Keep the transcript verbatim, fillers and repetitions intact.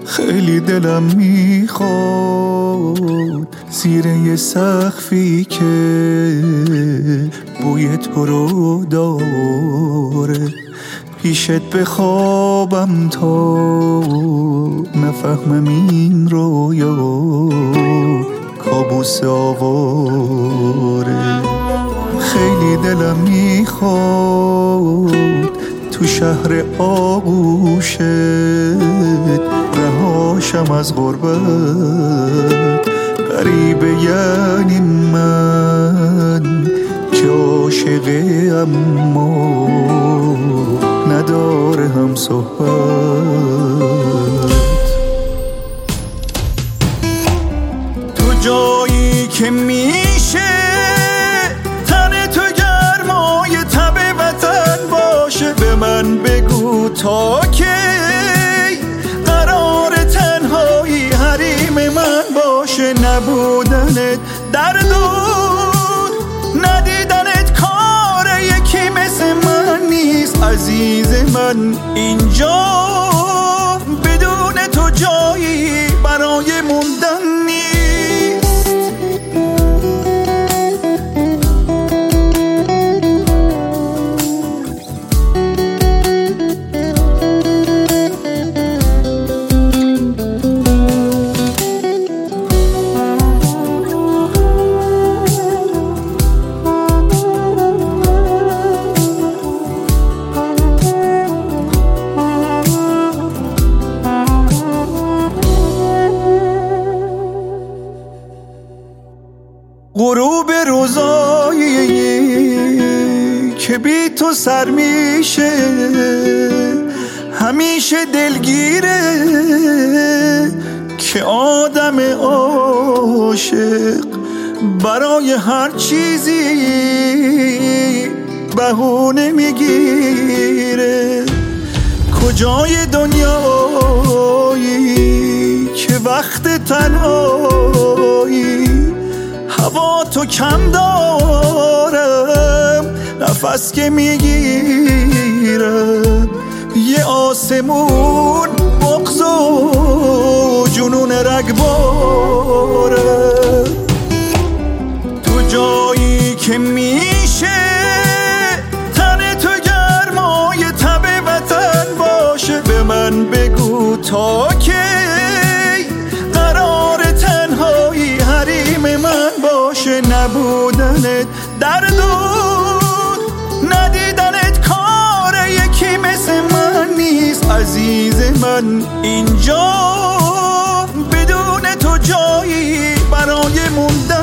خیلی دلم میخواد زیر یه سقفی که بوی تو رو داره پیشت بخوابم تا نفهمم این رویا کابوس آواره. خیلی دلم میخواد تو شهر آغوشت رهاشم از غربت. غریبه یعنی من که عاشقه اما نداره هم صحبت. تو جایی که میشه تن تو گرمای تب وطن باشه به من بگو تا کی قرار تنهایی حریم من باشه. نبودنت دردون ندیدنت کار یکی مثل من نیست عزیز من. اینجا بدون تو جایی برای موندن نیست. غروب روزایی که بی تو سر میشه همیشه دلگیره که آدم عاشق برای هر چیزی بهونه میگیره. کجای دنیایی که وقت تنهایی هوا تو کم دارم نفس که میگیرم یه آسمون بغض و جنون رگباره. تو جایی که میشه تن تو گرمای تب وطن باشه به من بگو تا کی قرار تنهایی حریم من باشه. نبودنت دردون ندیدنت کار یکی مثل من نیست عزیز من. اینجا بدون تو جایی برای موندن